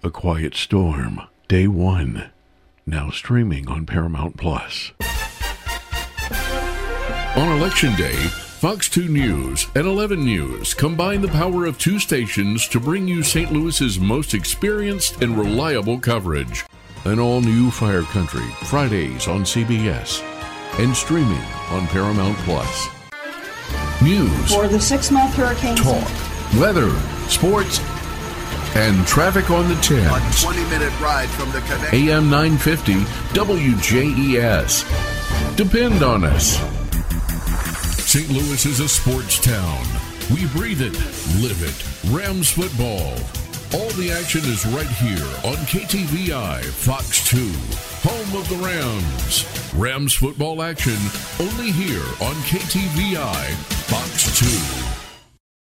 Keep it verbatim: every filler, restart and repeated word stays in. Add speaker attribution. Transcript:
Speaker 1: A Quiet Storm, Day one. Now streaming on Paramount Plus. On Election Day, Fox two News and eleven News combine the power of two stations to bring you Saint Louis's most experienced and reliable coverage. An all-new Fire Country, Fridays on C B S and streaming on Paramount Plus. News,
Speaker 2: for the six-month hurricane
Speaker 1: talk,
Speaker 2: season.
Speaker 1: weather, sports, and traffic on the tens.
Speaker 3: A twenty-minute ride from the connection.
Speaker 1: A M nine fifty W J E S. Depend on us. Saint Louis is a sports town. We breathe it, live it. Rams football. All the action is right here on K T V I Fox two, home of the Rams. Rams football action only here on K T V I Fox two.